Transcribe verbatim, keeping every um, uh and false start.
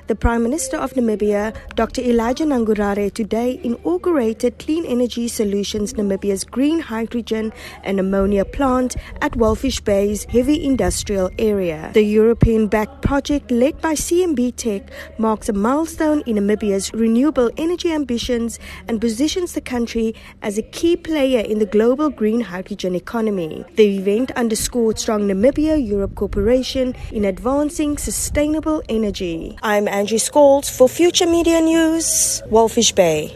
The Prime Minister of Namibia, Doctor Elijah Nangurare, today inaugurated Clean Energy Solutions Namibia's green hydrogen and ammonia plant at Walvis Bay's heavy industrial area. The European-backed project led by C M B Tech marks a milestone in Namibia's renewable energy ambitions and positions the country as a key player in the global green hydrogen economy. The event underscored strong Namibia-Europe cooperation in advancing sustainable energy. I'm Angie Scholes for Future Media News, Walvis Bay.